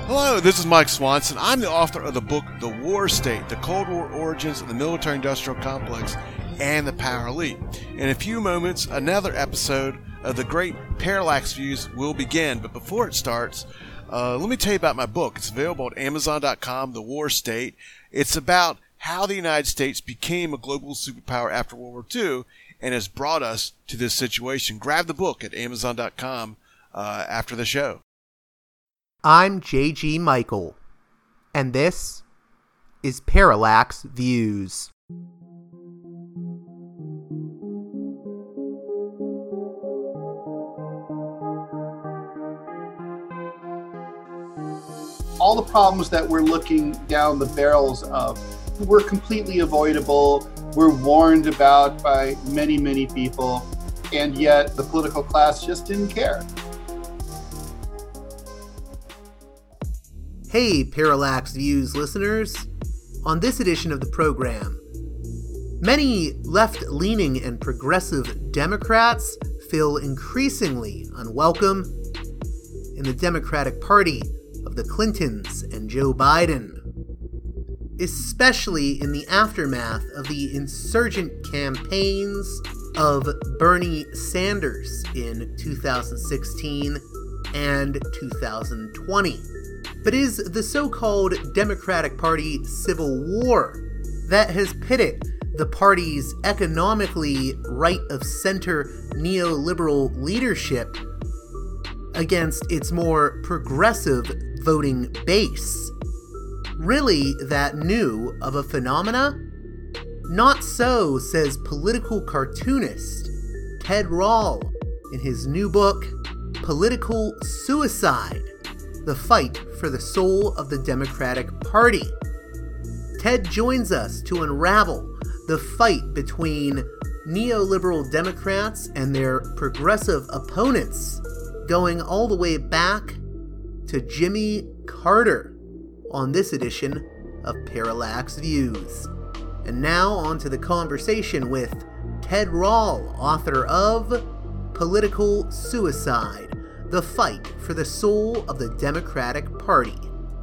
Hello, this is Mike Swanson. I'm the author of the book The War State, The Cold War Origins of the Military-Industrial Complex and the Power Elite. In a few moments, another episode of the Great Parallax Views will begin. But before it starts, let me tell you about my book. It's available at Amazon.com, The War State. It's about how the United States became a global superpower after World War II and has brought us to this situation. Grab the book at Amazon.com after the show. I'm J.G. Michael, and this is Parallax Views. All the problems that we're looking down the barrels of were completely avoidable, were warned about by many, many people, and yet the political class just didn't care. Hey, Parallax Views listeners. On this edition of the program, many left-leaning and progressive Democrats feel increasingly unwelcome in the Democratic Party of the Clintons and Joe Biden, especially in the aftermath of the insurgent campaigns of Bernie Sanders in 2016 and 2020. But is the so-called Democratic Party civil war that has pitted the party's economically right-of-center neoliberal leadership against its more progressive voting base really that new of a phenomena? Not so, says political cartoonist Ted Rall in his new book, Political Suicide: The Fight for the Soul of the Democratic Party. Ted joins us to unravel the fight between neoliberal Democrats and their progressive opponents, going all the way back to Jimmy Carter on this edition of Parallax Views. And now on to the conversation with Ted Rall, author of Political Suicide: The Fight for the Soul of the Democratic Party.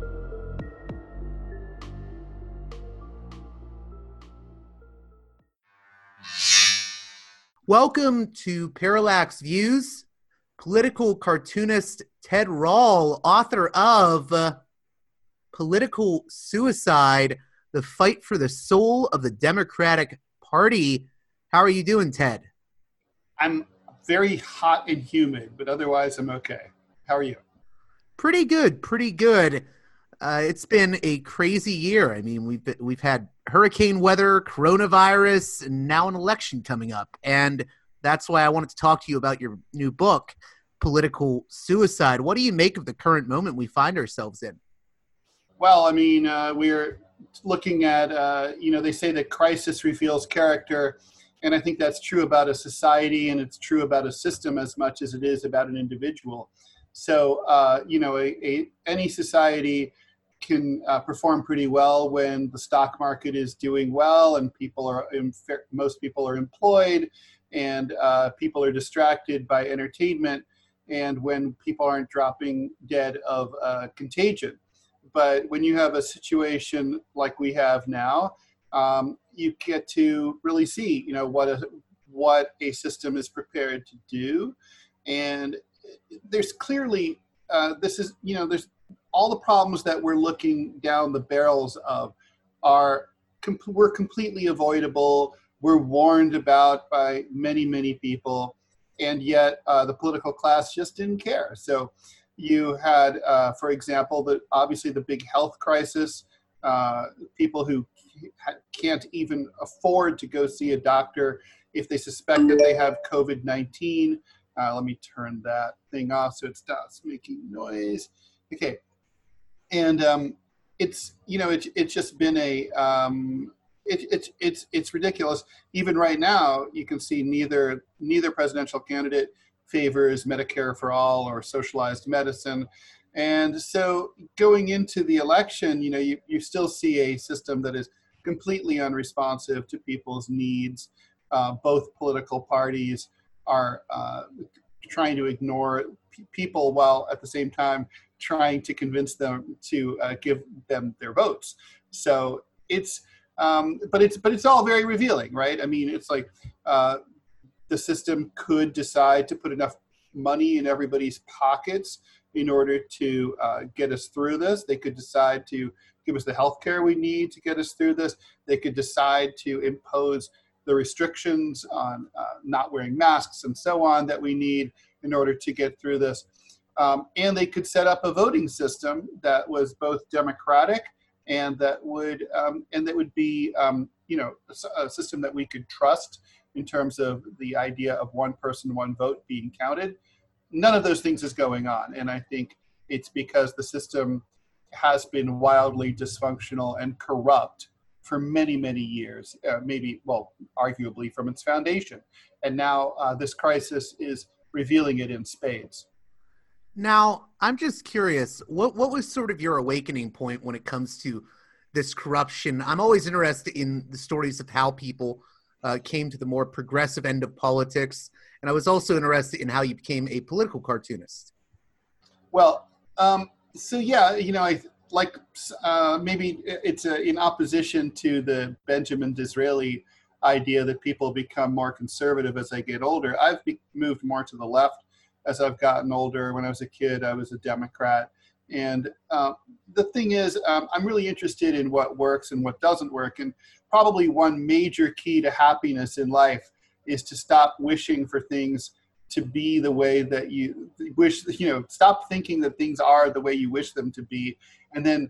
Welcome to Parallax Views. Political cartoonist Ted Rall, author of Political Suicide: The Fight for the Soul of the Democratic Party. How are you doing, Ted? I'm very hot and humid, but otherwise I'm okay. How are you? Pretty good. It's been a crazy year. I mean, we've had hurricane weather, coronavirus, and now an election coming up. And that's why I wanted to talk to you about your new book, Political Suicide. What do you make of the current moment we find ourselves in? Well, I mean, we're looking at, they say that crisis reveals character. And I think that's true about a society, and it's true about a system as much as it is about an individual. So, any society can perform pretty well when the stock market is doing well and most people are employed and people are distracted by entertainment, and when people aren't dropping dead of contagion. But when you have a situation like we have now, you get to really see, what a system is prepared to do. And there's clearly, there's all the problems that we're looking down the barrels of were completely avoidable, were warned about by many, many people, and yet the political class just didn't care. So you had, for example, obviously the big health crisis, people who can't even afford to go see a doctor if they suspect that they have COVID-19. Let me turn that thing off so it stops making noise. Okay. And it's just been it's ridiculous. Even right now, you can see neither presidential candidate favors Medicare for all or socialized medicine. And so going into the election, you still see a system that is completely unresponsive to people's needs. Both political parties are trying to ignore people while at the same time trying to convince them to give them their votes. So but it's all very revealing, right? I mean, it's like the system could decide to put enough money in everybody's pockets in order to get us through this. They could decide to give us the health care we need to get us through this. They could decide to impose the restrictions on not wearing masks and so on that we need in order to get through this. And they could set up a voting system that was both democratic and that would be a system that we could trust in terms of the idea of one person, one vote being counted. None of those things is going on. And I think it's because the system has been wildly dysfunctional and corrupt for many, many years, arguably from its foundation. And now this crisis is revealing it in spades. Now, I'm just curious, what was sort of your awakening point when it comes to this corruption? I'm always interested in the stories of how people came to the more progressive end of politics. And I was also interested in how you became a political cartoonist. Well, maybe it's in opposition to the Benjamin Disraeli idea that people become more conservative as they get older. I've moved more to the left as I've gotten older. When I was a kid, I was a Democrat. And the thing is, I'm really interested in what works and what doesn't work. And probably one major key to happiness in life is to stop wishing for things to be the way that you wish, stop thinking that things are the way you wish them to be. And then,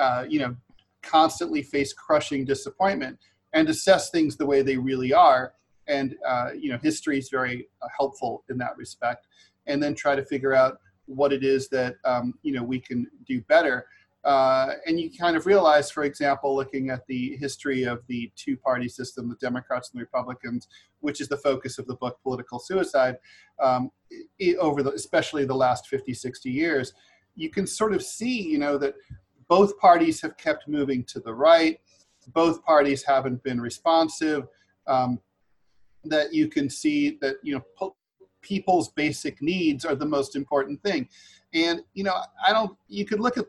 constantly face crushing disappointment and assess things the way they really are. And, history is very helpful in that respect. And then try to figure out what it is that, we can do better. And you kind of realize, for example, looking at the history of the two-party system, the Democrats and the Republicans, which is the focus of the book Political Suicide, especially the last 50, 60 years, you can sort of see, that both parties have kept moving to the right. Both parties haven't been responsive. That you can see that, people's basic needs are the most important thing. And, you could look at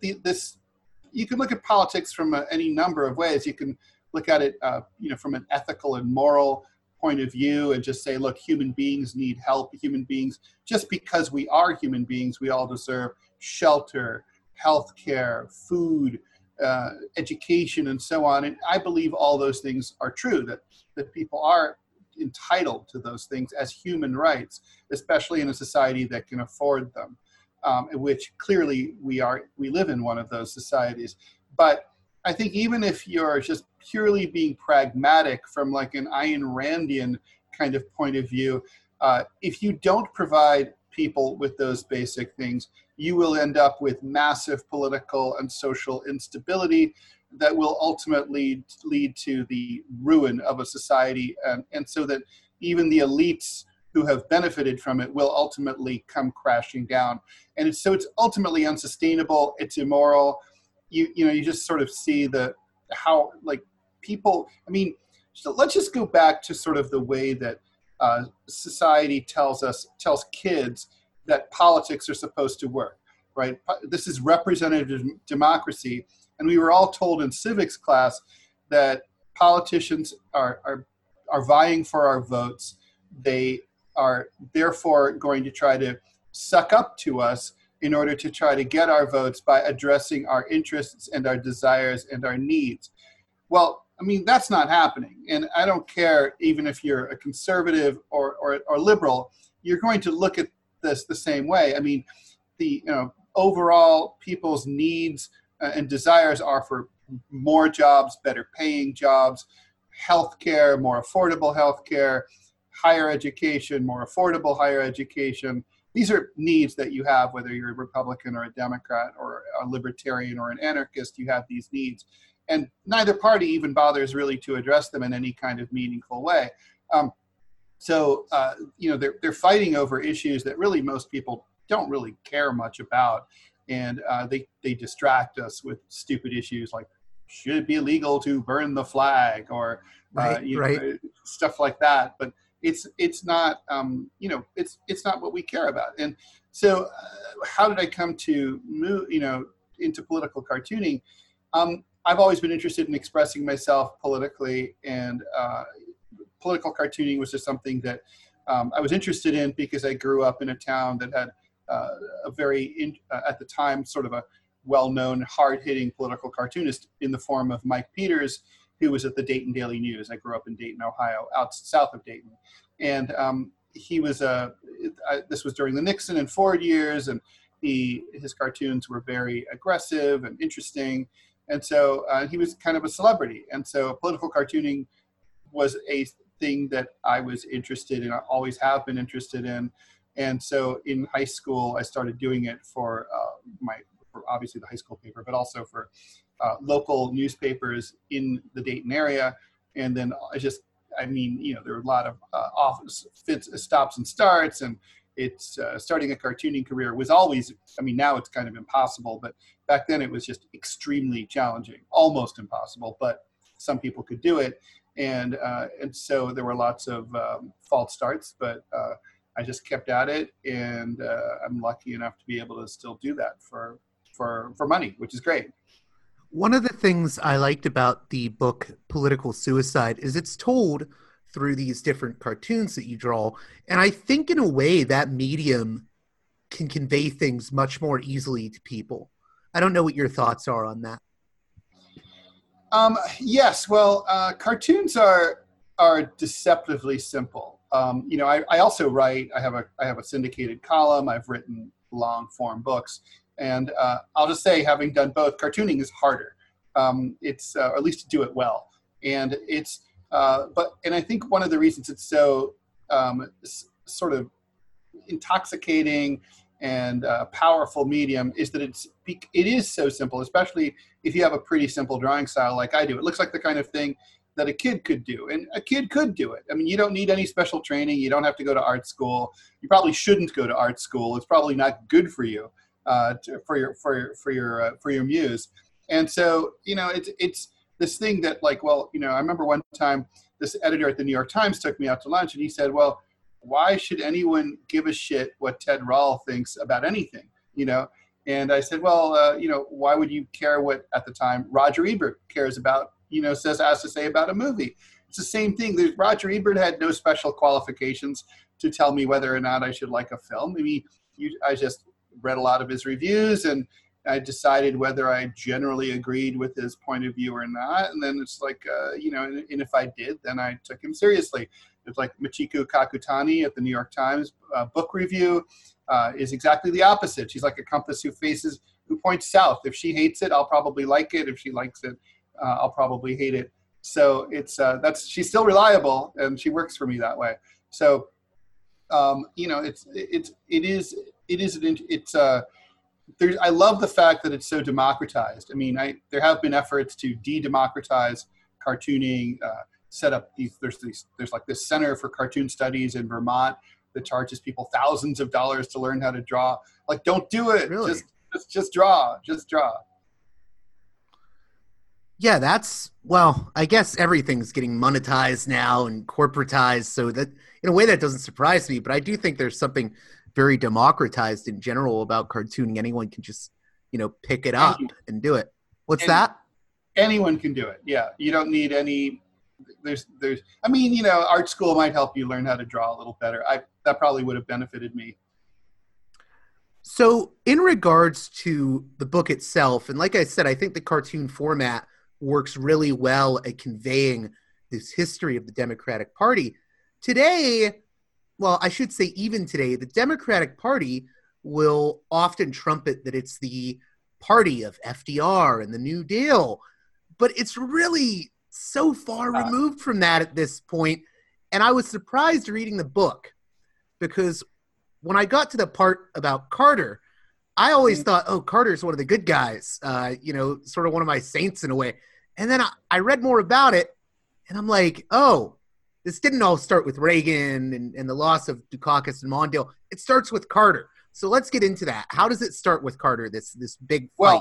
you can look at politics from any number of ways. You can look at it, from an ethical and moral point of view and just say, look, human beings need help. Human beings, just because we are human beings, we all deserve shelter, health care, food, education, and so on. And I believe all those things are true, that people are entitled to those things as human rights, especially in a society that can afford them, which clearly we live in one of those societies. But I think even if you're just purely being pragmatic from like an Ayn Randian kind of point of view, if you don't provide people with those basic things, you will end up with massive political and social instability that will ultimately lead to the ruin of a society. And so that even the elites who have benefited from it will ultimately come crashing down. And it's ultimately unsustainable. It's immoral. You just sort of see how people, so let's just go back to sort of the way that society tells kids that politics are supposed to work, right? This is representative democracy. And we were all told in civics class that politicians are vying for our votes. They are therefore going to try to suck up to us in order to try to get our votes by addressing our interests and our desires and our needs. Well, that's not happening. And I don't care even if you're a conservative or liberal, you're going to look at this the same way. The overall people's needs and desires are for more jobs, better paying jobs, healthcare, more affordable healthcare, higher education, more affordable higher education. These are needs that you have, whether you're a Republican or a Democrat or a libertarian or an anarchist, you have these needs. And neither party even bothers really to address them in any kind of meaningful way. They're fighting over issues that really most people don't really care much about. And they distract us with stupid issues like, should it be illegal to burn the flag or stuff like that. But it's not it's not what we care about. And so how did I come to move into political cartooning? I've always been interested in expressing myself politically, and political cartooning was just something that I was interested in because I grew up in a town that had a very at the time sort of a well-known hard-hitting political cartoonist in the form of Mike Peters, who was at the Dayton Daily News. I grew up in Dayton, Ohio, out south of Dayton. And he was this was during the Nixon and Ford years, and his cartoons were very aggressive and interesting. And so he was kind of a celebrity. And so political cartooning was a thing that I was interested in, I always have been interested in. And so in high school, I started doing it for obviously the high school paper, but also for local newspapers in the Dayton area. And then there were a lot of office stops and starts, and it's starting a cartooning career was always, now it's kind of impossible, but back then it was just extremely challenging, almost impossible, but some people could do it. And so there were lots of false starts, but I just kept at it, and I'm lucky enough to be able to still do that for money, which is great. One of the things I liked about the book Political Suicide is it's told through these different cartoons that you draw. And I think in a way that medium can convey things much more easily to people. I don't know what your thoughts are on that. Yes, well, cartoons are deceptively simple. I also write. I have a syndicated column. I've written long form books. And I'll just say, having done both, cartooning is harder. It's or at least to do it well. And and I think one of the reasons it's so sort of intoxicating and powerful medium is that it is so simple, especially if you have a pretty simple drawing style like I do. It looks like the kind of thing that a kid could do, and a kid could do it. You don't need any special training. You don't have to go to art school. You probably shouldn't go to art school. It's probably not good for you. For your muse. And so it's this thing that I remember one time this editor at the New York Times took me out to lunch, and he said, well, why should anyone give a shit what Ted Rall thinks about anything? And I said, well, why would you care what at the time Roger Ebert cares about, has to say about a movie? It's the same thing. Roger Ebert had no special qualifications to tell me whether or not I should like a film. I just read a lot of his reviews, and I decided whether I generally agreed with his point of view or not. And then it's and if I did, then I took him seriously. It's like Michiko Kakutani at the New York Times book review is exactly the opposite. She's like a compass who points south. If she hates it, I'll probably like it. If she likes it, I'll probably hate it. So it's she's still reliable, and she works for me that way. So I love the fact that it's so democratized. There have been efforts to de-democratize cartooning, set up there's like this Center for Cartoon Studies in Vermont that charges people thousands of dollars to learn how to draw. Like, don't do it. Really? Just draw. Yeah, I guess everything's getting monetized now and corporatized, so that in a way that doesn't surprise me, but I do think there's something very democratized in general about cartooning. Anyone can just, pick it up and do it. What's that? Anyone can do it. Yeah. You don't need any, art school might help you learn how to draw a little better. That probably would have benefited me. So in regards to the book itself, and like I said, I think the cartoon format works really well at conveying this history of the Democratic Party. Today, well, I should say even today, the Democratic Party will often trumpet that it's the party of FDR and the New Deal, but it's really so far removed from that at this point. And I was surprised reading the book, because when I got to the part about Carter, I always thought, oh, Carter's one of the good guys, sort of one of my saints in a way. And then I read more about it, and I'm like, oh, this didn't all start with Reagan and the loss of Dukakis and Mondale. It starts with Carter. So let's get into that. How does it start with Carter, this big fight? Well,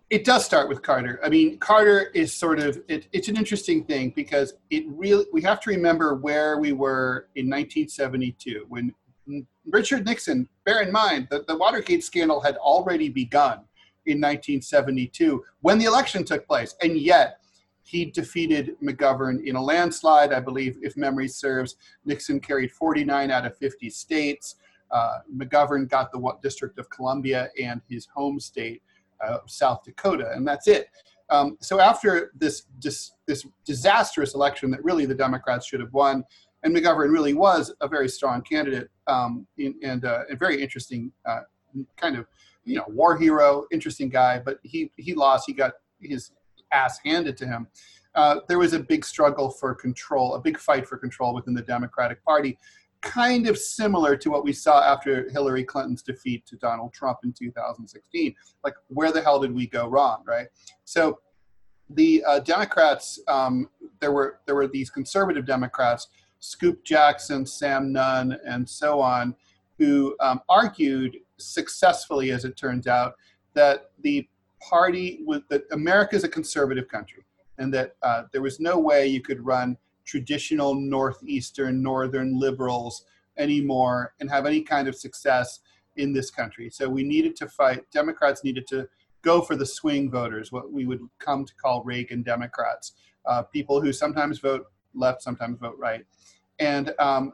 It does start with Carter. I mean, Carter is sort of, it's an interesting thing because we have to remember where we were in 1972 when Richard Nixon, bear in mind that the Watergate scandal had already begun in 1972 when the election took place. And yet he defeated McGovern in a landslide. I believe, if memory serves, Nixon carried 49 out of 50 states. McGovern got the District of Columbia and his home state, South Dakota, and that's it. So after this disastrous election that really the Democrats should have won, and McGovern really was a very strong candidate and a very interesting kind of war hero, interesting guy, but he lost. He got his ass handed to him. There was a big struggle for control, a big fight for control within the Democratic Party, kind of similar to what we saw after Hillary Clinton's defeat to Donald Trump in 2016. Like, where the hell did we go wrong, right? So the Democrats, there were these conservative Democrats, Scoop Jackson, Sam Nunn, and so on, who argued successfully, as it turns out, that the party that America is a conservative country, and that there was no way you could run traditional northern liberals anymore and have any kind of success in this country. So we needed to fight. Democrats needed to go for the swing voters, what we would come to call Reagan Democrats, people who sometimes vote left, sometimes vote right. And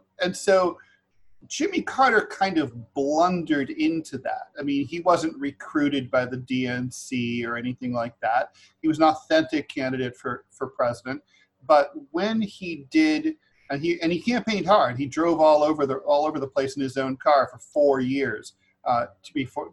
so Jimmy Carter kind of blundered into that. I mean, he wasn't recruited by the DNC or anything like that. He was an authentic candidate for president. But when he did, and he campaigned hard. He drove all over the place in his own car for 4 years before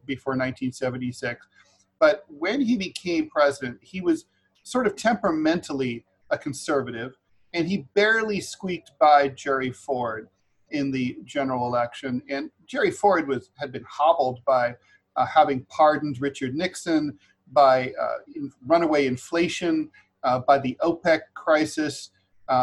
1976. But when he became president, he was sort of temperamentally a conservative, and he barely squeaked by Jerry Ford in the general election. And Jerry Ford had been hobbled by having pardoned Richard Nixon, by runaway inflation, by the OPEC crisis,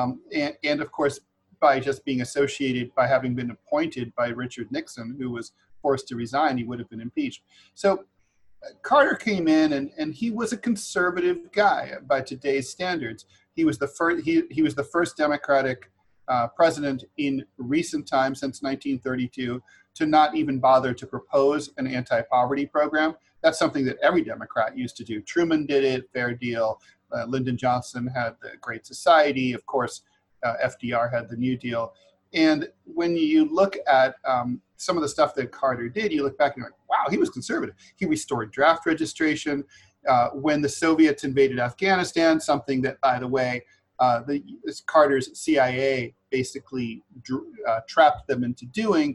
and of course by just being associated, by having been appointed by Richard Nixon, who was forced to resign. He would have been impeached. So Carter came in, and he was a conservative guy by today's standards. He was the first. He was the first Democratic president in recent times, since 1932, to not even bother to propose an anti-poverty program. That's something that every Democrat used to do. Truman did it, Fair Deal. Lyndon Johnson had the Great Society. Of course, FDR had the New Deal. And when you look at some of the stuff that Carter did, you look back and you're like, wow, he was conservative. He restored draft registration. When the Soviets invaded Afghanistan, something that, by the way, Carter's CIA basically trapped them into doing,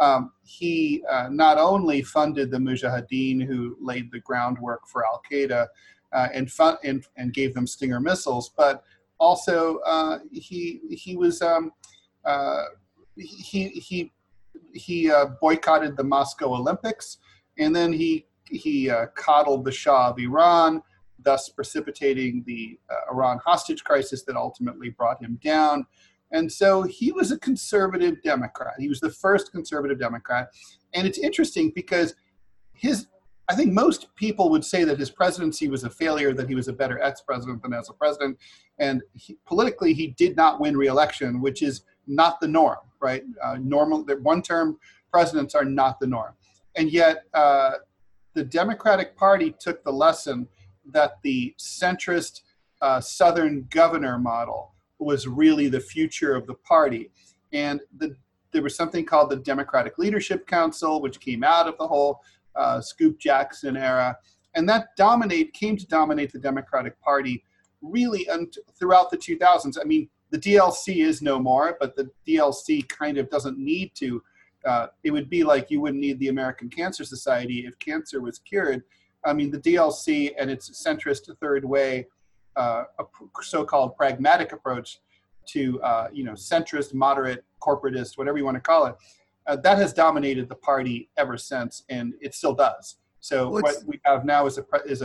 he not only funded the Mujahideen, who laid the groundwork for Al-Qaeda, and gave them Stinger missiles, but also he boycotted the Moscow Olympics, and then he coddled the Shah of Iran, thus precipitating the Iran hostage crisis that ultimately brought him down. And so he was a conservative Democrat. He was the first conservative Democrat, and it's interesting because I think most people would say that his presidency was a failure, that he was a better ex-president than as a president. And politically, he did not win re-election, which is not the norm, right? One-term presidents are not the norm. And yet, the Democratic Party took the lesson that the centrist Southern governor model was really the future of the party. And there was something called the Democratic Leadership Council, which came out of the whole Scoop Jackson era, and that came to dominate the Democratic Party really throughout the 2000s. I mean, the DLC is no more, but the DLC kind of doesn't need to. It would be like you wouldn't need the American Cancer Society if cancer was cured. I mean, the DLC and its centrist third way, so-called pragmatic approach to centrist, moderate, corporatist, whatever you want to call it, that has dominated the party ever since, and it still does. So what we have now is a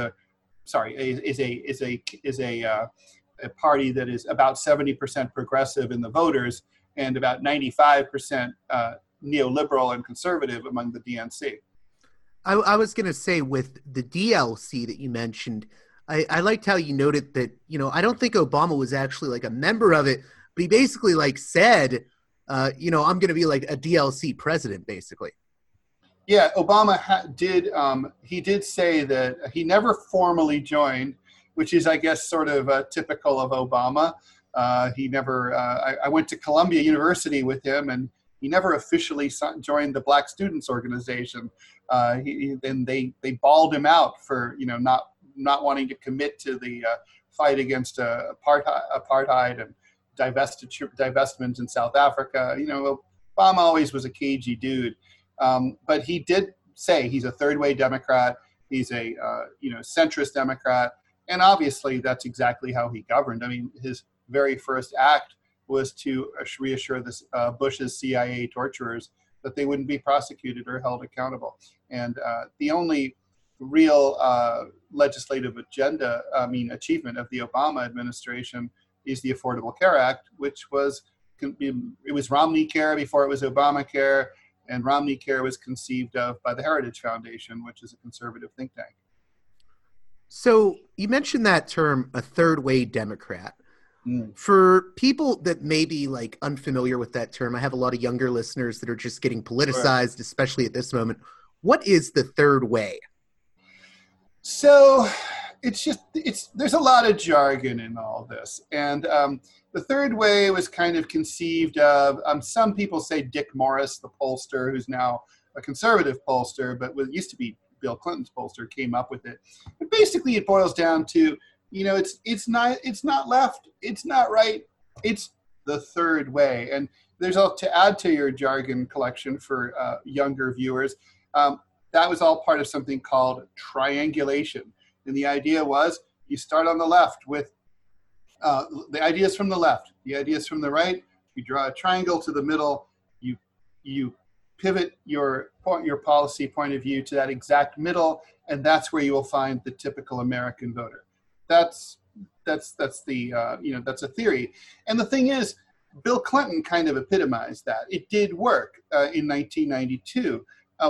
party that is about 70% progressive in the voters and about 95% neoliberal and conservative among the DNC. I was going to say with the DLC that you mentioned, I liked how you noted that, I don't think Obama was actually like a member of it, but he basically like said, I'm going to be like a DLC president, basically. Yeah, Obama he did say that he never formally joined, which is, I guess, sort of typical of Obama. He never, I went to Columbia University with him, and he never officially joined the Black Students Organization. Then they balled him out for, not wanting to commit to the fight against apartheid and divestment in South Africa. Obama always was a cagey dude. But he did say he's a third-way Democrat. He's a centrist Democrat, and obviously that's exactly how he governed. I mean, his very first act was to reassure Bush's CIA torturers that they wouldn't be prosecuted or held accountable. And the only real legislative achievement of the Obama administration is the Affordable Care Act, which was Romney Care before it was Obamacare. And Romney Care was conceived of by the Heritage Foundation, which is a conservative think tank. So you mentioned that term, a third-way Democrat. For people that may be like unfamiliar with that term, I have a lot of younger listeners that are just getting politicized, especially at this moment. What is the third way? So there's a lot of jargon in all this. And the third way was kind of conceived of, some people say Dick Morris, the pollster, who's now a conservative pollster, but what used to be Bill Clinton's pollster, came up with it. But basically it boils down to, it's not left, it's not right, it's the third way. And there's to add to your jargon collection for younger viewers, that was all part of something called triangulation. And the idea was you start on the left with the ideas from the left, the ideas from the right. You draw a triangle to the middle. You pivot your policy point of view to that exact middle, and that's where you will find the typical American voter. That's the that's a theory. And the thing is, Bill Clinton kind of epitomized that. It did work in 1992.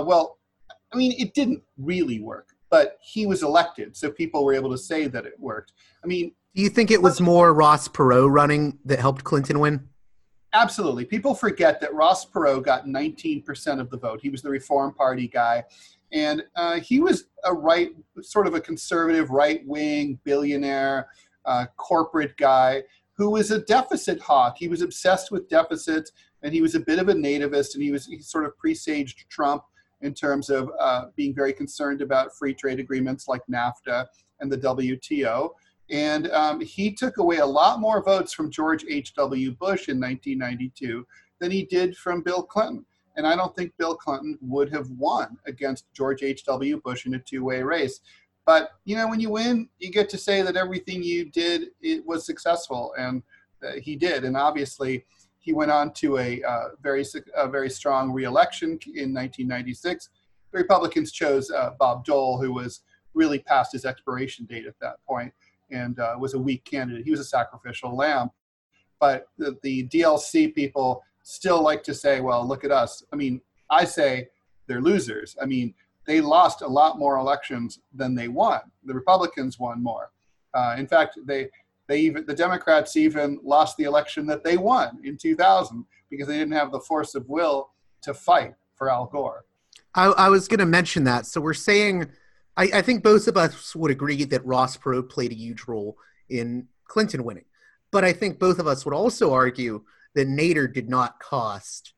It didn't really work, but he was elected, so people were able to say that it worked. Do you think it was more Ross Perot running that helped Clinton win? Absolutely. People forget that Ross Perot got 19% of the vote. He was the Reform Party guy, and he was sort of a conservative, right-wing, billionaire, corporate guy who was a deficit hawk. He was obsessed with deficits, and he was a bit of a nativist, and he sort of presaged Trump in terms of being very concerned about free trade agreements like NAFTA and the WTO. And he took away a lot more votes from George H.W. Bush in 1992 than he did from Bill Clinton. And I don't think Bill Clinton would have won against George H.W. Bush in a two-way race. But, when you win, you get to say that everything you did, it was successful. And he did. And obviously, he went on to a very strong re-election in 1996. The Republicans chose Bob Dole, who was really past his expiration date at that point and was a weak candidate. He was a sacrificial lamb. But the DLC people still like to say, well, look at us. I say they're losers. They lost a lot more elections than they won. The Republicans won more. In fact, the Democrats even lost the election that they won in 2000 because they didn't have the force of will to fight for Al Gore. I was going to mention that. So we're saying, I think both of us would agree that Ross Perot played a huge role in Clinton winning. But I think both of us would also argue that Nader did not cost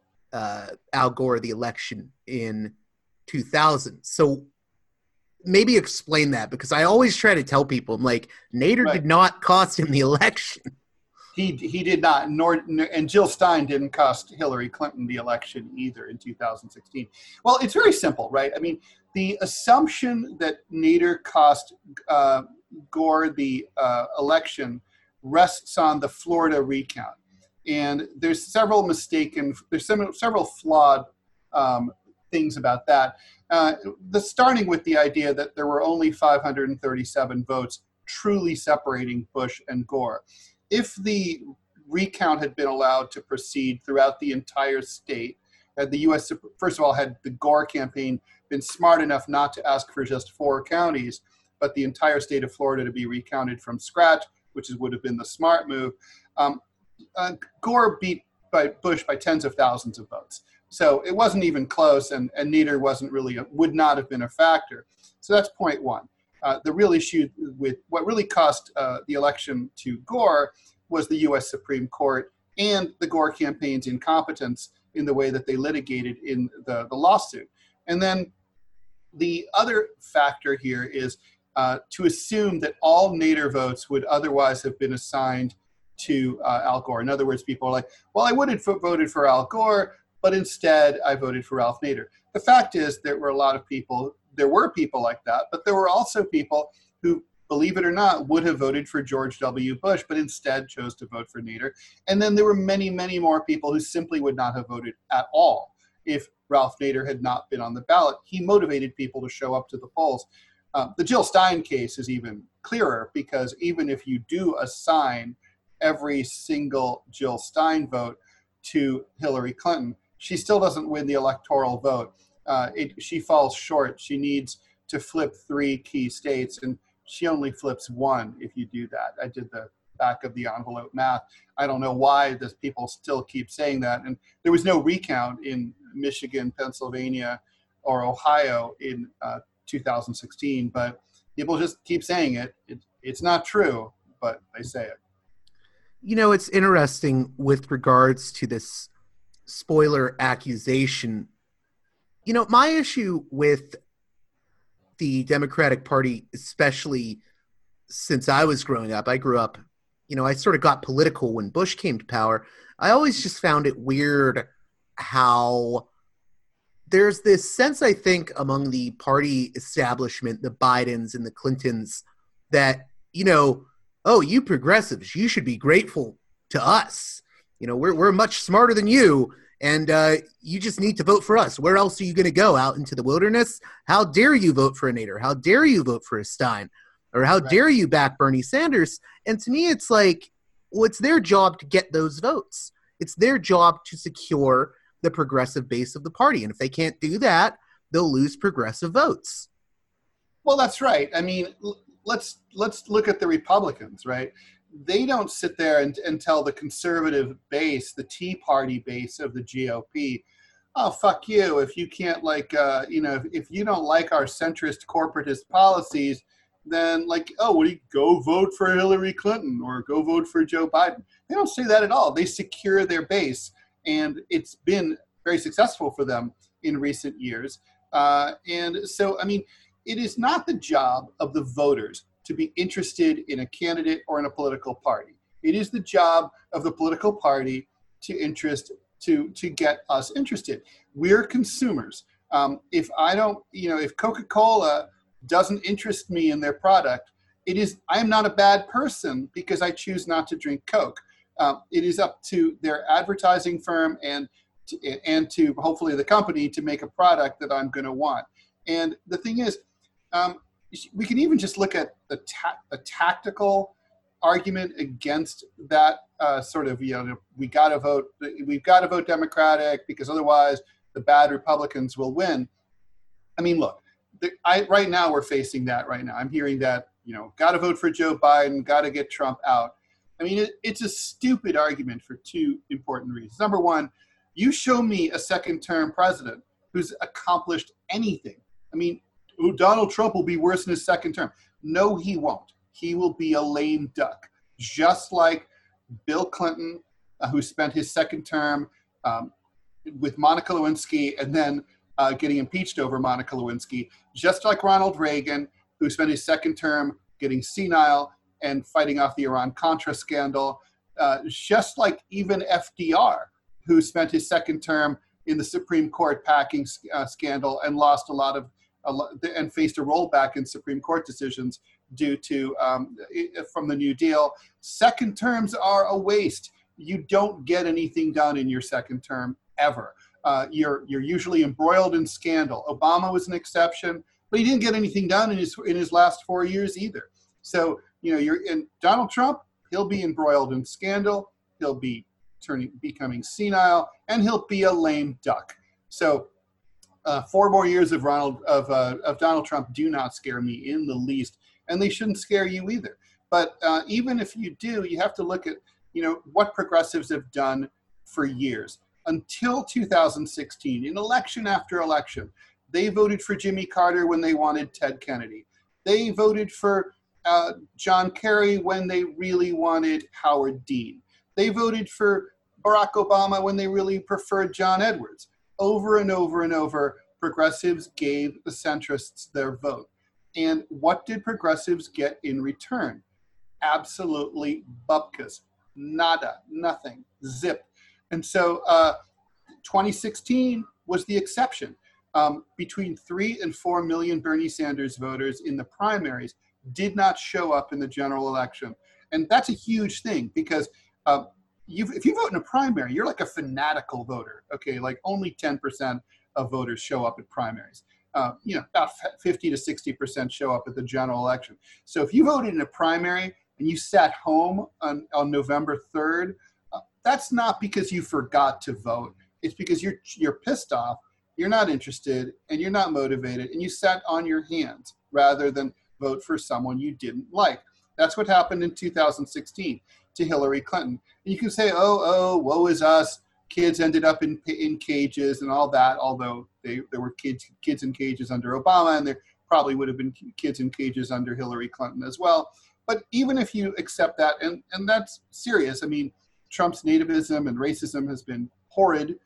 Al Gore the election in 2000. So maybe explain that, because I always try to tell people, I'm like, Nader did not cost him the election. He did not, and Jill Stein didn't cost Hillary Clinton the election either in 2016. Well, it's very simple, right? The assumption that Nader cost Gore the election rests on the Florida recount. And there's several flawed things about that. Starting with the idea that there were only 537 votes truly separating Bush and Gore. If the recount had been allowed to proceed throughout the entire state, the U.S. first of all had the Gore campaign been smart enough not to ask for just 4 counties, but the entire state of Florida to be recounted from scratch, which would have been the smart move. Gore beat Bush by tens of thousands of votes. So it wasn't even close, and Nader would not have been a factor. So that's point one. The real issue with what really cost the election to Gore was the U.S. Supreme Court and the Gore campaign's incompetence in the way that they litigated in the lawsuit. And then the other factor here is to assume that all Nader votes would otherwise have been assigned to Al Gore. In other words, people are like, well, I would have voted for Al Gore, but instead I voted for Ralph Nader. The fact is there were people like that, but there were also people who, believe it or not, would have voted for George W. Bush, but instead chose to vote for Nader. And then there were many, many more people who simply would not have voted at all if Ralph Nader had not been on the ballot. He motivated people to show up to the polls. The Jill Stein case is even clearer, because even if you do assign every single Jill Stein vote to Hillary Clinton, she still doesn't win the electoral vote. She falls short. She needs to flip 3 key states, and she only flips 1 if you do that. I did the back of the envelope math. I don't know why people still keep saying that. And there was no recount in Michigan, Pennsylvania, or Ohio in 2016, but people just keep saying it. It's not true, but they say it. You know, it's interesting with regards to this spoiler accusation. You know, my issue with the Democratic Party, especially since I was growing up, I grew up, you know, I sort of got political when Bush came to power. I always just found it weird how there's this sense, I think, among the party establishment, the Bidens and the Clintons, that, you know, oh, you progressives, you should be grateful to us. You know, we're much smarter than you, and you just need to vote for us. Where else are you going to go? Out into the wilderness? How dare you vote for a Nader? How dare you vote for a Stein? Or how dare you back Bernie Sanders? And to me, it's like, well, it's their job to get those votes. It's their job to secure the progressive base of the party. And if they can't do that, they'll lose progressive votes. Well, that's right. I mean, let's look at the Republicans, right? They don't sit there and tell the conservative base, the Tea Party base of the GOP, oh, fuck you. If you can't if you don't like our centrist corporatist policies, then what do you go vote for Hillary Clinton or go vote for Joe Biden? They don't say that at all. They secure their base, and it's been very successful for them in recent years. And so, I mean, it is not the job of the voters to be interested in a candidate or in a political party. It is the job of the political party to get us interested. We're consumers. If Coca-Cola doesn't interest me in their product, I am not a bad person because I choose not to drink Coke. It is up to their advertising firm and to hopefully the company to make a product that I'm going to want. And the thing is, we can even just look at the tactical argument against that we've got to vote Democratic because otherwise the bad Republicans will win. I mean, look, right now we're facing that right now. I'm hearing that, got to vote for Joe Biden, got to get Trump out. I mean, it's a stupid argument for 2 important reasons. Number one, you show me a second-term president who's accomplished anything. I mean, Donald Trump will be worse in his second term. No, he won't. He will be a lame duck, just like Bill Clinton, who spent his second term with Monica Lewinsky and then getting impeached over Monica Lewinsky, just like Ronald Reagan, who spent his second term getting senile and fighting off the Iran-Contra scandal, just like even FDR, who spent his second term in the Supreme Court packing scandal and lost and faced a rollback in Supreme Court decisions due to from the New Deal. Second terms are a waste. You don't get anything done in your second term ever. You're usually embroiled in scandal. Obama was an exception, but he didn't get anything done in his last 4 years either. So you're in Donald Trump. He'll be embroiled in scandal. He'll be becoming senile, and he'll be a lame duck. So 4 more years of Donald Trump do not scare me in the least, and they shouldn't scare you either. But even if you do, you have to look at what progressives have done for years. Until 2016, in election after election, they voted for Jimmy Carter when they wanted Ted Kennedy. They voted for John Kerry when they really wanted Howard Dean. They voted for Barack Obama when they really preferred John Edwards. Over and over and over, progressives gave the centrists their vote. And what did progressives get in return? Absolutely bupkis. Nada, nothing, zip. And so 2016 was the exception. Between 3 and 4 million Bernie Sanders voters in the primaries did not show up in the general election. And that's a huge thing because if you vote in a primary, you're like a fanatical voter, okay? Like only 10% of voters show up at primaries. About 50 to 60% show up at the general election. So if you voted in a primary and you sat home on November 3rd, that's not because you forgot to vote. It's because you're pissed off, you're not interested, and you're not motivated, and you sat on your hands rather than vote for someone you didn't like. That's what happened in 2016 to Hillary Clinton. And you can say, oh, woe is us. Kids ended up in cages and all that, although there were kids in cages under Obama, and there probably would have been kids in cages under Hillary Clinton as well. But even if you accept that, and that's serious, I mean, Trump's nativism and racism has been horrid,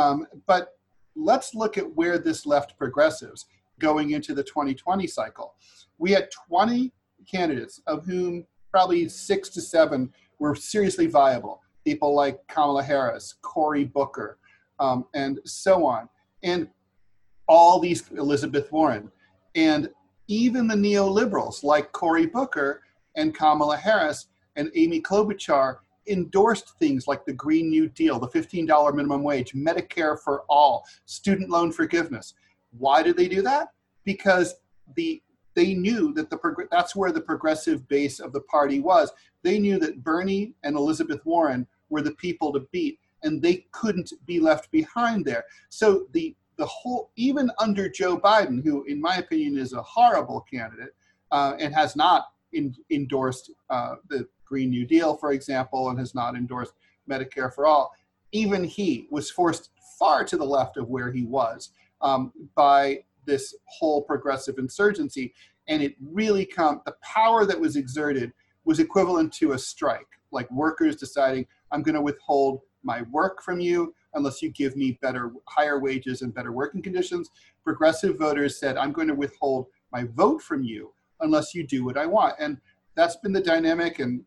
but let's look at where this left progressives going into the 2020 cycle. We had 20 candidates, of whom probably 6 to 7 were seriously viable. People like Kamala Harris, Cory Booker, and so on. And all these, Elizabeth Warren. And even the neoliberals like Cory Booker and Kamala Harris and Amy Klobuchar endorsed things like the Green New Deal, the $15 minimum wage, Medicare for all, student loan forgiveness. Why did they do that? Because they knew that that's where the progressive base of the party was. They knew that Bernie and Elizabeth Warren were the people to beat, and they couldn't be left behind there. So the whole, even under Joe Biden, who in my opinion is a horrible candidate and has not endorsed the Green New Deal, for example, and has not endorsed Medicare for all, even he was forced far to the left of where he was by this whole progressive insurgency. And it really the power that was exerted was equivalent to a strike, like workers deciding, I'm going to withhold my work from you unless you give me higher wages and better working conditions. Progressive voters said, I'm going to withhold my vote from you unless you do what I want. And that's been the dynamic. And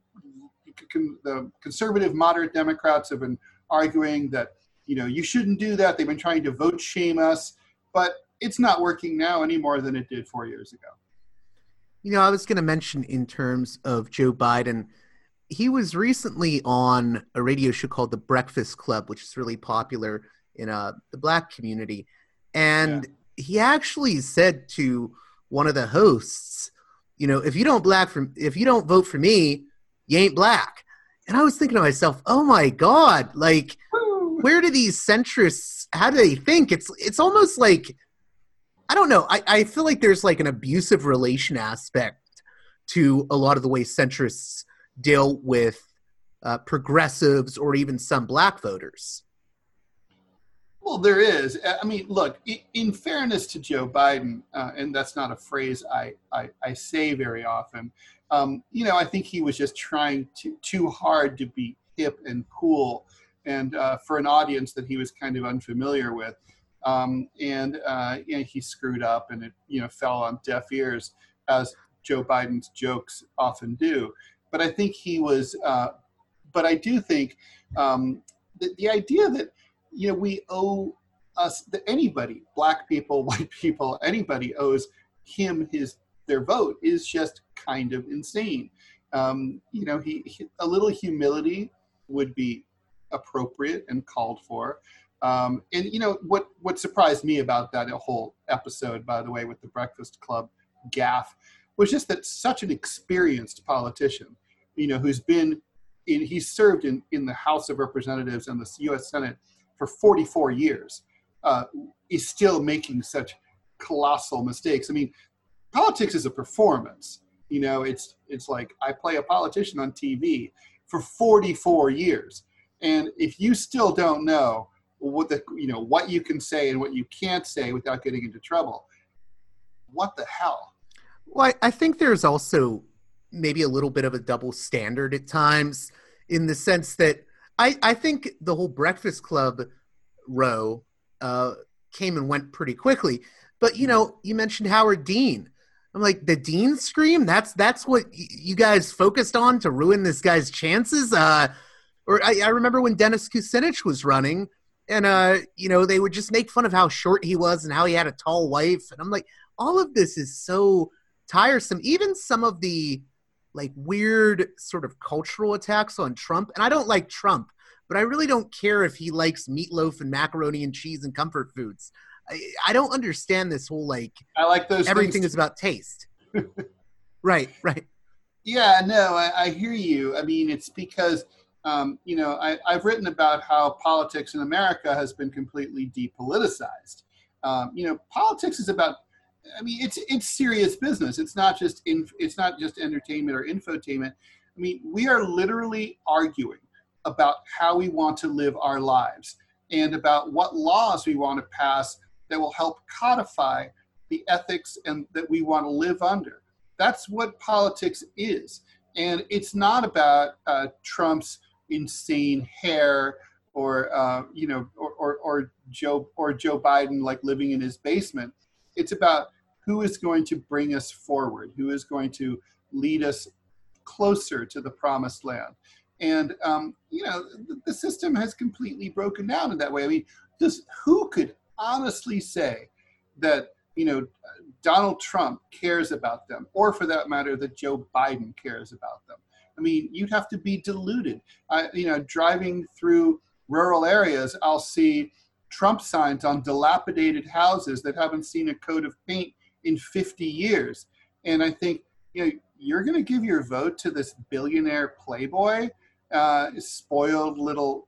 the conservative moderate Democrats have been arguing that, you shouldn't do that. They've been trying to vote shame us, but it's not working now any more than it did 4 years ago. I was going to mention in terms of Joe Biden, he was recently on a radio show called The Breakfast Club, which is really popular in the Black community. And he actually said to one of the hosts, if you don't vote for me, you ain't Black. And I was thinking to myself, oh my God, like, where do these centrists, how do they think? It's almost like, I don't know. I feel like there's like an abusive relation aspect to a lot of the way centrists deal with progressives or even some Black voters. Well, there is. I mean, look, in fairness to Joe Biden, and that's not a phrase I say very often, I think he was just trying too hard to be hip and cool and for an audience that he was kind of unfamiliar with. He screwed up and it, fell on deaf ears, as Joe Biden's jokes often do. But I think he was, but I do think the idea that, we owe that anybody, Black people, white people, anybody owes him their vote is just kind of insane. A little humility would be appropriate and called for. What surprised me about that whole episode, by the way, with the Breakfast Club gaffe, was just that such an experienced politician, he's served in the House of Representatives and the U.S. Senate for 44 years. is still making such colossal mistakes. I mean, politics is a performance. You know, it's like I play a politician on TV for 44 years. And if you still don't know what you can say and what you can't say without getting into trouble, what the hell? Well, I think there's also maybe a little bit of a double standard at times, in the sense that I think the whole Breakfast Club row came and went pretty quickly. But, you mentioned Howard Dean. I'm like, the Dean scream? That's what you guys focused on to ruin this guy's chances? Or I remember when Dennis Kucinich was running, and, they would just make fun of how short he was and how he had a tall wife. And I'm like, all of this is so tiresome. Even some of the like weird sort of cultural attacks on Trump. And I don't like Trump, but I really don't care if he likes meatloaf and macaroni and cheese and comfort foods. I don't understand this whole, like, I like those everything is about taste. Right. Yeah, no, I hear you. I mean, it's because, I've written about how politics in America has been completely depoliticized. Politics is about, I mean, it's serious business. It's not just entertainment or infotainment. I mean, we are literally arguing about how we want to live our lives and about what laws we want to pass that will help codify the ethics and that we want to live under. That's what politics is. And it's not about Trump's insane hair or Joe Biden like living in his basement. It's about who is going to bring us forward, who is going to lead us closer to the promised land. And, the system has completely broken down in that way. I mean, who could honestly say that, Donald Trump cares about them, or for that matter, that Joe Biden cares about them? I mean, you'd have to be deluded. Driving through rural areas, I'll see Trump signs on dilapidated houses that haven't seen a coat of paint in 50 years. And I think, you're going to give your vote to this billionaire playboy, spoiled little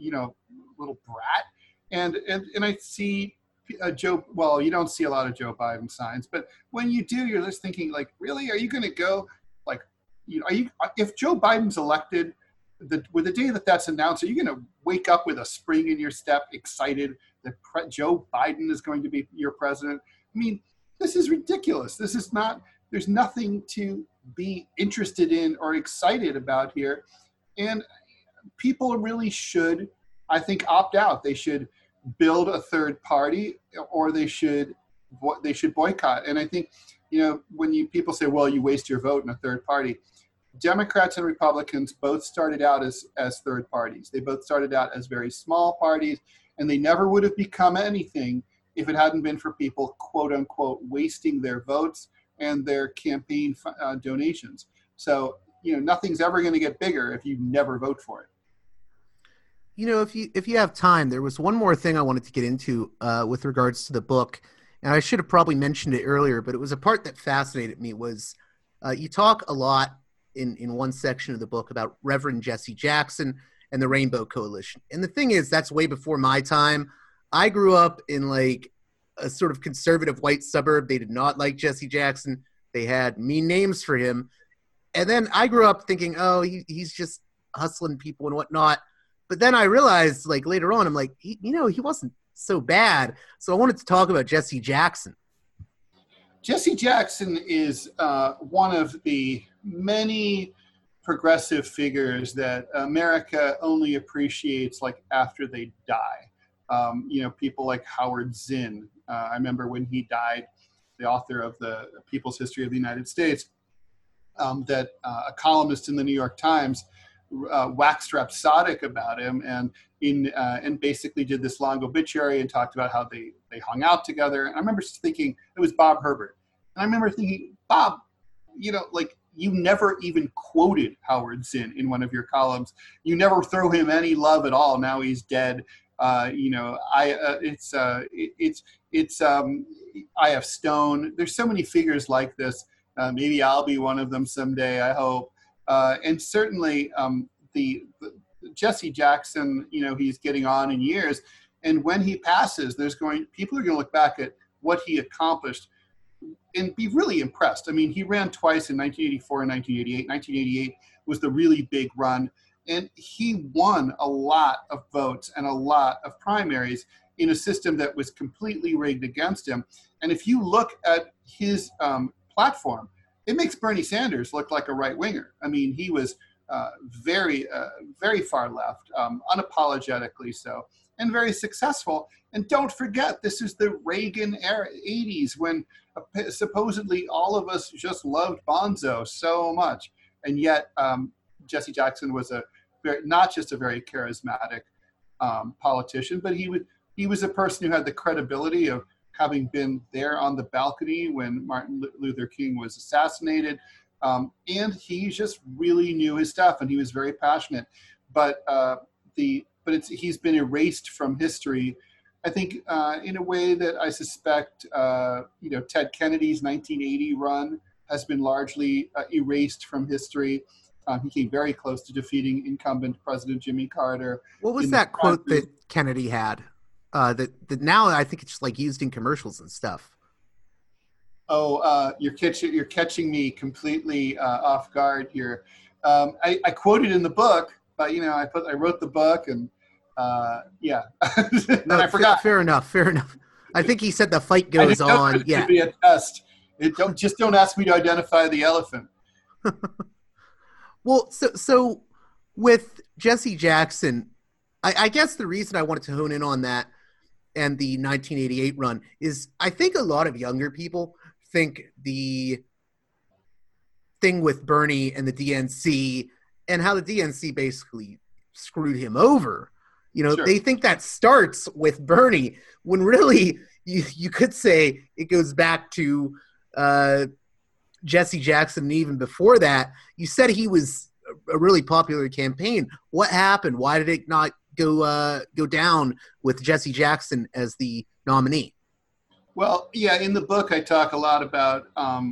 brat. And I see Joe, well, you don't see a lot of Joe Biden signs, but when you do, you're just thinking, like, really, are you going to go, like, if Joe Biden's elected, with the day that's announced, are you going to wake up with a spring in your step, excited that Joe Biden is going to be your president? I mean, this is ridiculous. This is not, there's nothing to be interested in or excited about here. And people really should, I think, opt out. They should build a third party, or they should boycott. And I think, when people say, well, you waste your vote in a third party, Democrats and Republicans both started out as third parties. They both started out as very small parties, and they never would have become anything if it hadn't been for people, quote unquote, wasting their votes and their campaign donations. So, nothing's ever going to get bigger if you never vote for it. If you have time, there was one more thing I wanted to get into with regards to the book, and I should have probably mentioned it earlier, but it was a part that fascinated me. Was you talk a lot in one section of the book about Reverend Jesse Jackson and the Rainbow Coalition. And the thing is, that's way before my time. I grew up in like a sort of conservative white suburb. They did not like Jesse Jackson. They had mean names for him. And then I grew up thinking, oh, he's just hustling people and whatnot. But then I realized, like, later on, I'm like, he wasn't so bad. So I wanted to talk about Jesse Jackson. Jesse Jackson is one of the many progressive figures that America only appreciates, like, after they die. People like Howard Zinn. I remember when he died, the author of the People's History of the United States, that a columnist in the New York Times waxed rhapsodic about him, and basically did this long obituary and talked about how they hung out together. And I remember thinking, it was Bob Herbert. And I remember thinking, Bob, you never even quoted Howard Zinn in one of your columns. You never throw him any love at all. Now he's dead. I.F. Stone. There's so many figures like this. Maybe I'll be one of them someday, I hope. And certainly the Jesse Jackson, he's getting on in years. And when he passes, people are going to look back at what he accomplished and be really impressed. I mean, he ran twice in 1984 and 1988. 1988 was the really big run, and he won a lot of votes and a lot of primaries in a system that was completely rigged against him. And if you look at his platform, it makes Bernie Sanders look like a right-winger. I mean, he was very far left, unapologetically so, and very successful. And don't forget, this is the Reagan era, 80s, when supposedly all of us just loved Bonzo so much. And yet Jesse Jackson was not just a very charismatic politician, but he was a person who had the credibility of having been there on the balcony when Martin Luther King was assassinated. And he just really knew his stuff, and he was very passionate. But he's been erased from history, I think, in a way that I suspect, Ted Kennedy's 1980 run has been largely erased from history. He came very close to defeating incumbent President Jimmy Carter. What was that quote that Kennedy had? That now I think it's like used in commercials and stuff. Oh, you're catching me completely off guard here. I quoted in the book, but I wrote the book, and yeah, and I forgot. Fair enough. I think he said the fight goes on. It should be a test. Don't ask me to identify the elephant. Well, so with Jesse Jackson, I guess the reason I wanted to hone in on that and the 1988 run is I think a lot of younger people think the thing with Bernie and the DNC and how the DNC basically screwed him over. Sure. They think that starts with Bernie, when really you could say it goes back to Jesse Jackson. And even before that, you said he was a really popular campaign. What happened? Why did it not go down with Jesse Jackson as the nominee? Well, yeah, in the book I talk a lot about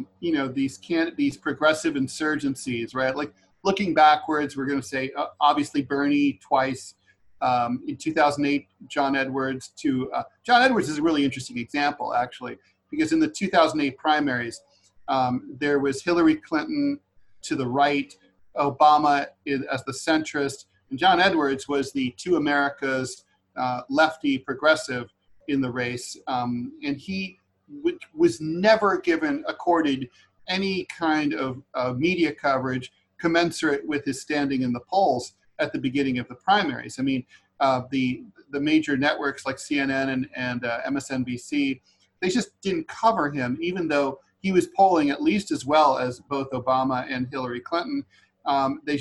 these progressive insurgencies, right? Like looking backwards, we're going to say obviously Bernie twice. In 2008, John Edwards is a really interesting example, actually, because in the 2008 primaries, there was Hillary Clinton to the right, Obama as the centrist, and John Edwards was the two Americas lefty progressive in the race. And he was never accorded any kind of media coverage commensurate with his standing in the polls at the beginning of the primaries. I mean, the major networks like CNN and MSNBC, they just didn't cover him, even though he was polling at least as well as both Obama and Hillary Clinton. They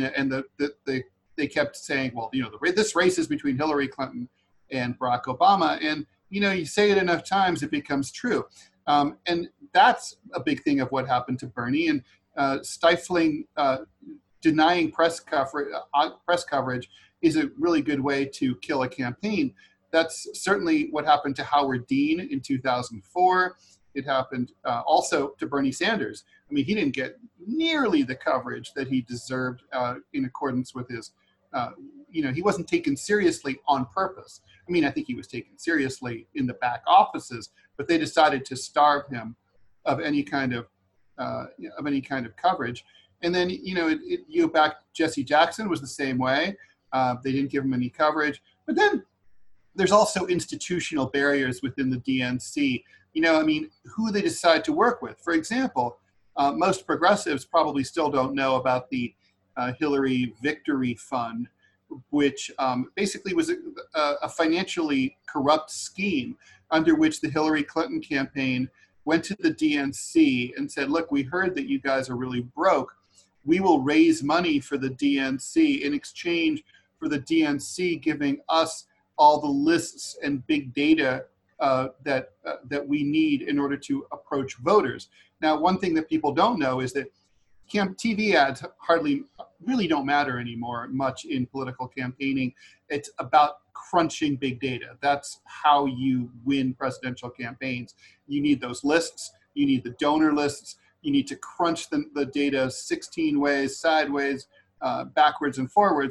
kept saying, well, this race is between Hillary Clinton and Barack Obama, and you say it enough times, it becomes true. And that's a big thing of what happened to Bernie, and stifling. Denying press coverage is a really good way to kill a campaign. That's certainly what happened to Howard Dean in 2004. It happened also to Bernie Sanders. I mean, he didn't get nearly the coverage that he deserved in accordance with his, he wasn't taken seriously on purpose. I mean, I think he was taken seriously in the back offices, but they decided to starve him of any kind of coverage. And then, you go back, Jesse Jackson was the same way. They didn't give him any coverage. But then there's also institutional barriers within the DNC. Who they decide to work with. For example, most progressives probably still don't know about the Hillary Victory Fund, which basically was a financially corrupt scheme under which the Hillary Clinton campaign went to the DNC and said, look, we heard that you guys are really broke. We will raise money for the DNC in exchange for the DNC giving us all the lists and big data that we need in order to approach voters. Now, one thing that people don't know is that TV ads really don't matter anymore much in political campaigning. It's about crunching big data. That's how you win presidential campaigns. You need those lists. You need the donor lists. You need to crunch the data 16 ways, sideways, backwards and forwards.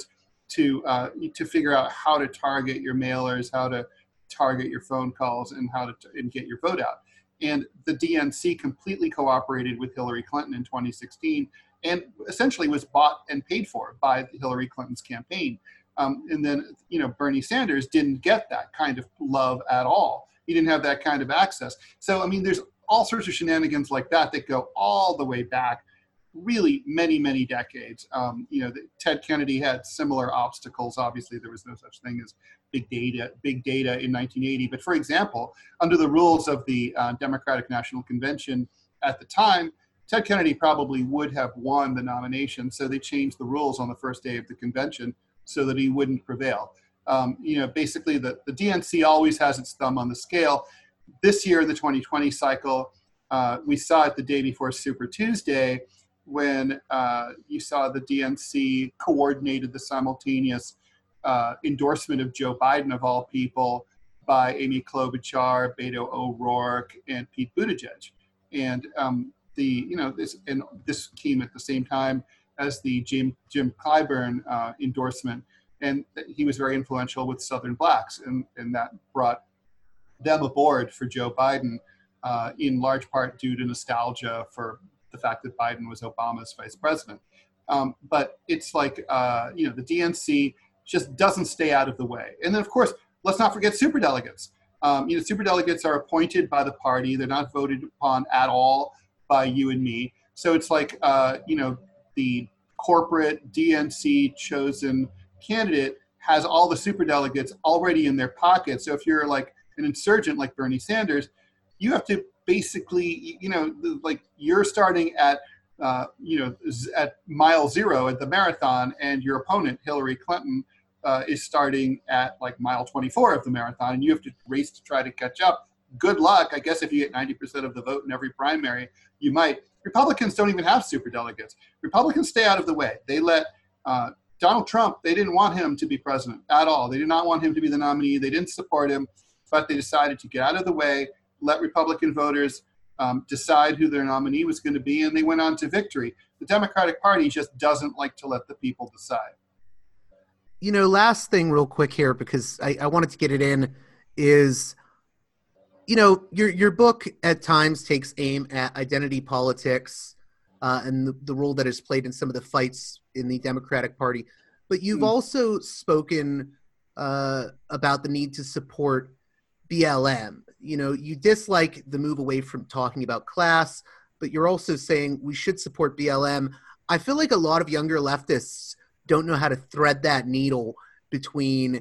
to figure out how to target your mailers, how to target your phone calls, and how to and get your vote out. And the DNC completely cooperated with Hillary Clinton in 2016 and essentially was bought and paid for by Hillary Clinton's campaign. And then, Bernie Sanders didn't get that kind of love at all. He didn't have that kind of access. So, I mean, there's all sorts of shenanigans like that go all the way back, really many, many decades. Ted Kennedy had similar obstacles. Obviously, there was no such thing as big data in 1980. But for example, under the rules of the Democratic National Convention at the time, Ted Kennedy probably would have won the nomination. So they changed the rules on the first day of the convention so that he wouldn't prevail. Basically, the DNC always has its thumb on the scale. This year in the 2020 cycle, we saw it the day before Super Tuesday when you saw the DNC coordinated the simultaneous endorsement of Joe Biden, of all people, by Amy Klobuchar, Beto O'Rourke, and Pete Buttigieg. And this came at the same time as the Jim Clyburn endorsement, and he was very influential with Southern blacks, and that brought them aboard for Joe Biden, in large part due to nostalgia for the fact that Biden was Obama's vice president. But it's like, the DNC just doesn't stay out of the way. And then, of course, let's not forget superdelegates. Superdelegates are appointed by the party. They're not voted upon at all by you and me. So it's like, the corporate DNC chosen candidate has all the superdelegates already in their pocket. So if you're like an insurgent like Bernie Sanders, you have to basically, you're starting at, at mile 0 at the marathon, and your opponent, Hillary Clinton, is starting at like mile 24 of the marathon, and you have to race to try to catch up. Good luck. I guess if you get 90% of the vote in every primary, you might. Republicans don't even have superdelegates. Republicans stay out of the way. They let Donald Trump, they didn't want him to be president at all. They did not want him to be the nominee. They didn't support him, but they decided to get out of the way, let Republican voters decide who their nominee was going to be, and they went on to victory. The Democratic Party just doesn't like to let the people decide. Last thing real quick here, because I wanted to get it in, is, your book at times takes aim at identity politics and the role that is played in some of the fights in the Democratic Party. But you've also spoken about the need to support BLM. You dislike the move away from talking about class, but you're also saying we should support BLM. I feel like a lot of younger leftists don't know how to thread that needle between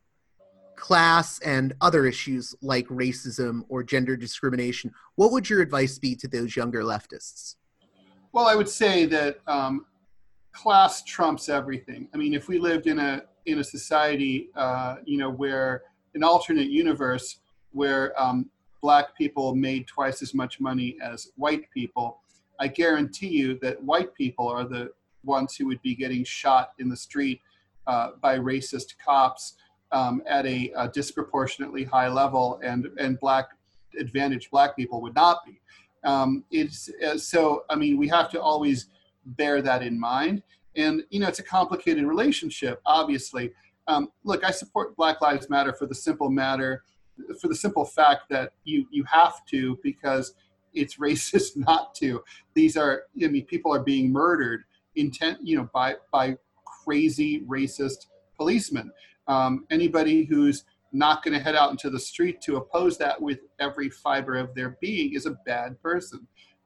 class and other issues like racism or gender discrimination. What would your advice be to those younger leftists? Well, I would say that class trumps everything. I mean, if we lived in a society, where an alternate universe where black people made twice as much money as white people, I guarantee you that white people are the ones who would be getting shot in the street by racist cops at a disproportionately high level, and advantaged black people would not be. We have to always bear that in mind. And, it's a complicated relationship, obviously. Look, I support Black Lives Matter for the simple fact that you have to, because it's racist not to. People are being murdered by crazy racist policemen. Anybody who's not going to head out into the street to oppose that with every fiber of their being is a bad person.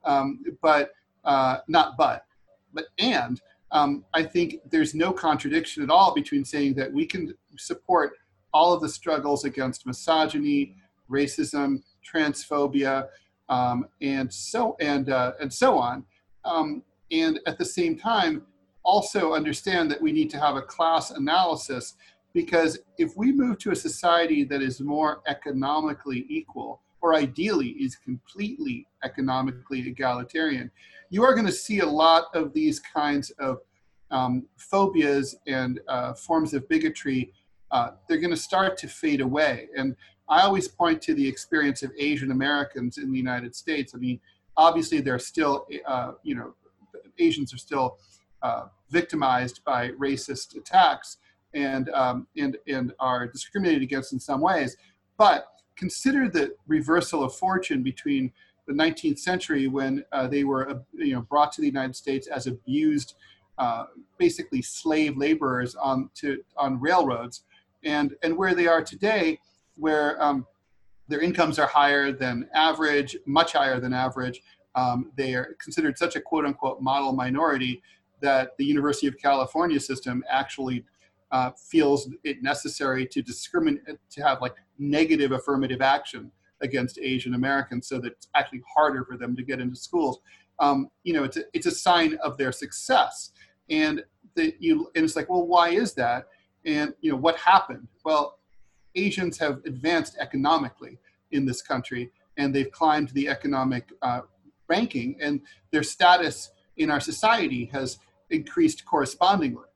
I think there's no contradiction at all between saying that we can support all of the struggles against misogyny, racism, transphobia, and so on. And at the same time, also understand that we need to have a class analysis, because if we move to a society that is more economically equal, or ideally is completely economically egalitarian, you are going to see a lot of these kinds of phobias and forms of bigotry. They're going to start to fade away. And I always point to the experience of Asian Americans in the United States. I mean, obviously, they're still, Asians are still victimized by racist attacks. and are discriminated against in some ways. But consider the reversal of fortune between the 19th century when they were brought to the United States as abused, basically slave laborers on railroads, and where they are today, where their incomes are higher than average, much higher than average. They are considered such a quote unquote model minority that the University of California system actually feels it necessary to discriminate, to have like negative affirmative action against Asian Americans, so that it's actually harder for them to get into schools. It's a sign of their success, and it's like, well, why is that? And what happened? Well, Asians have advanced economically in this country, and they've climbed the economic ranking, and their status in our society has increased correspondingly.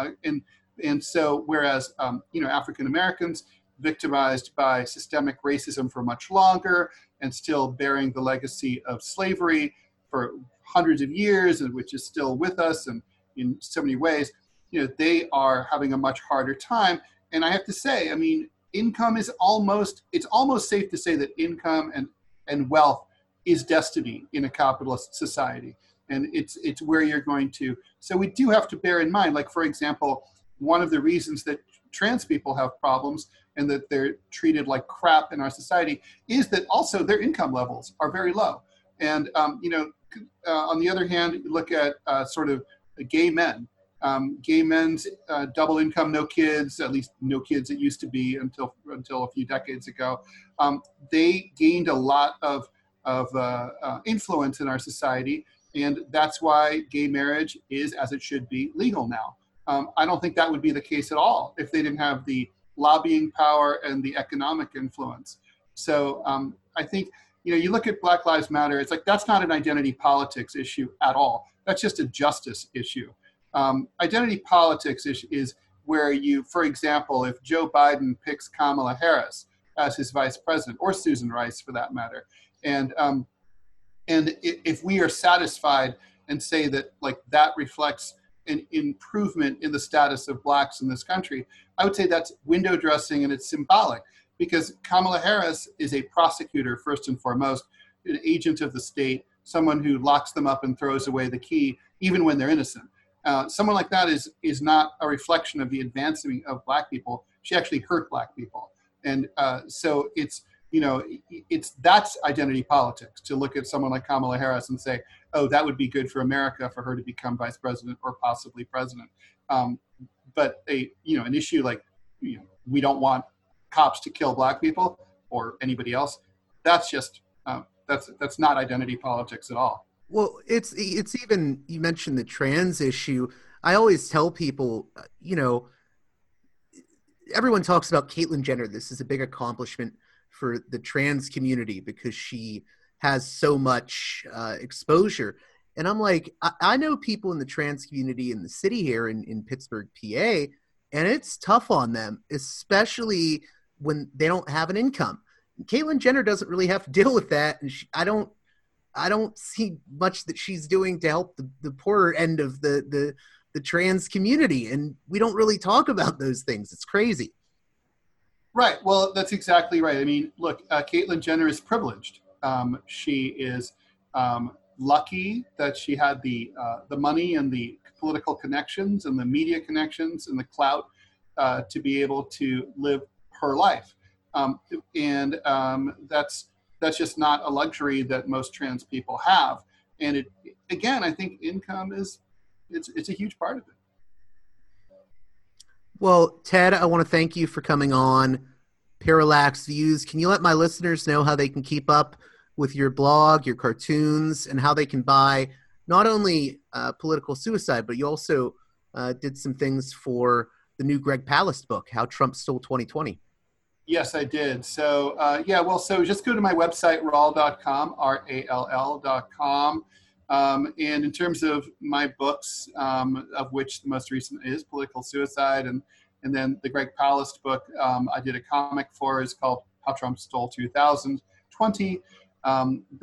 And so, whereas African Americans victimized by systemic racism for much longer and still bearing the legacy of slavery for hundreds of years, and which is still with us and in so many ways, they are having a much harder time. And I have to say, I mean, income is it's almost safe to say that income and wealth is destiny in a capitalist society. And it's where you're going to. So we do have to bear in mind, like, for example, one of the reasons that trans people have problems and that they're treated like crap in our society is that also their income levels are very low. And, on the other hand, look at sort of gay men. Gay men's double income, no kids, at least no kids it used to be until a few decades ago. They gained a lot of influence in our society, and that's why gay marriage is, as it should be, legal now. I don't think that would be the case at all if they didn't have the lobbying power and the economic influence. So I think, you look at Black Lives Matter, it's like, that's not an identity politics issue at all. That's just a justice issue. Identity politics is where for example, if Joe Biden picks Kamala Harris as his vice president, or Susan Rice for that matter, and if we are satisfied and say that like that reflects an improvement in the status of blacks in this country, I would say that's window dressing, and it's symbolic, because Kamala Harris is a prosecutor first and foremost, an agent of the state, someone who locks them up and throws away the key even when they're innocent. Someone like that is not a reflection of the advancing of black people. She actually hurt black people, and so that's identity politics, to look at someone like Kamala Harris and say, oh, that would be good for America for her to become vice president or possibly president. But an issue like, we don't want cops to kill black people or anybody else, that's just, that's not identity politics at all. Well, it's even, you mentioned the trans issue. I always tell people, everyone talks about Caitlyn Jenner. This is a big accomplishment for the trans community because she has so much exposure. And I'm like, I know people in the trans community in the city here in Pittsburgh, PA, and it's tough on them, especially when they don't have an income. Caitlyn Jenner doesn't really have to deal with that. And I don't see much that she's doing to help the poorer end of the trans community. And we don't really talk about those things. It's crazy. Right. Well, that's exactly right. I mean, look, Caitlyn Jenner is privileged. She is lucky that she had the money and the political connections and the media connections and the clout to be able to live her life. And that's just not a luxury that most trans people have. And I think income it's a huge part of it. Well, Ted, I want to thank you for coming on Parallax Views. Can you let my listeners know how they can keep up with your blog, your cartoons, and how they can buy not only Political Suicide, but you also did some things for the new Greg Palast book, How Trump Stole 2020. Yes, I did. So, so just go to my website, rall.com, RALL.com. And in terms of my books, of which the most recent is Political Suicide, and then the Greg Palast book I did a comic for is called How Trump Stole 2020.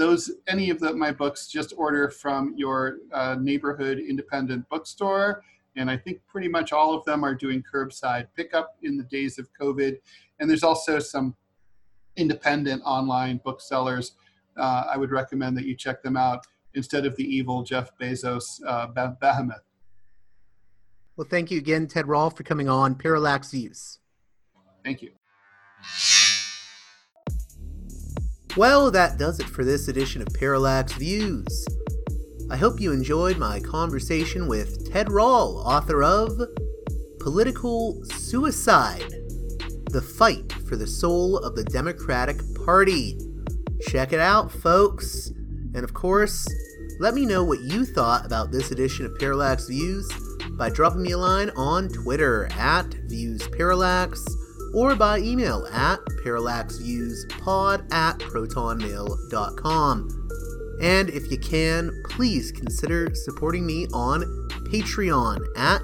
Any of my books, just order from your neighborhood independent bookstore, And I think pretty much all of them are doing curbside pickup in the days of COVID. And there's also some independent online booksellers. I would recommend that you check them out instead of the evil Jeff Bezos behemoth. Well, thank you again, Ted Rall, for coming on Parallax Views. Thank you. Well, that does it for this edition of Parallax Views. I hope you enjoyed my conversation with Ted Rall, author of Political Suicide: The Fight for the Soul of the Democratic Party. Check it out, folks. And of course, let me know what you thought about this edition of Parallax Views by dropping me a line on Twitter at ViewsParallax or by email at parallaxviewspod@protonmail.com. And if you can, please consider supporting me on Patreon at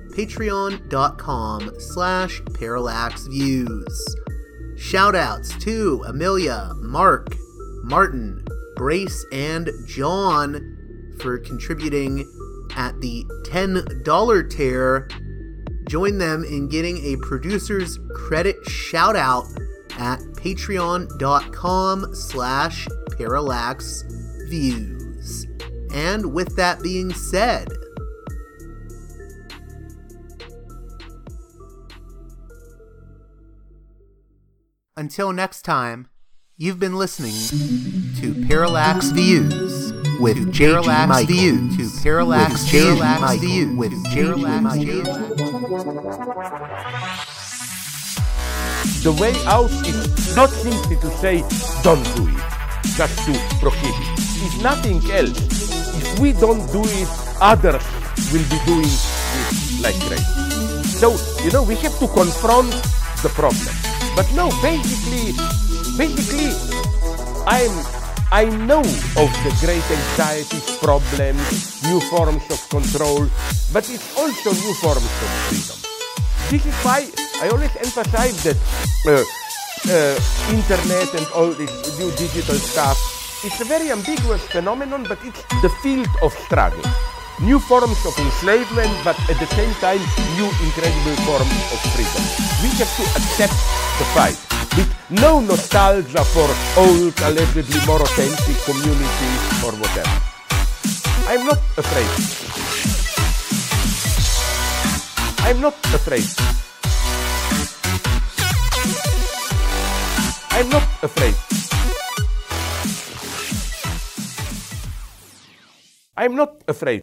patreon.com/parallaxviews. Shoutouts to Amelia, Mark, Martin, Brace, and John for contributing at the $10 tier. Join them in getting a producer's credit shoutout at patreon.com/parallaxviews. And with that being said, until next time, you've been listening to Parallax Views with Parallax Views. To Parallax Views with Parallax Views. The way out is not simply to say, don't do it, just to prohibit. It's nothing else. If we don't do it, others will be doing it like crazy. So, we have to confront the problem. But no, basically, I know of the great anxieties, problems, new forms of control, but it's also new forms of freedom. This is why I always emphasize that internet and all this new digital stuff, it's a very ambiguous phenomenon, but it's the field of struggle. New forms of enslavement, but at the same time, new incredible forms of freedom. We have to accept the fight with no nostalgia for old, allegedly more authentic communities or whatever. I'm not afraid. I'm not afraid. I'm not afraid. I'm not afraid.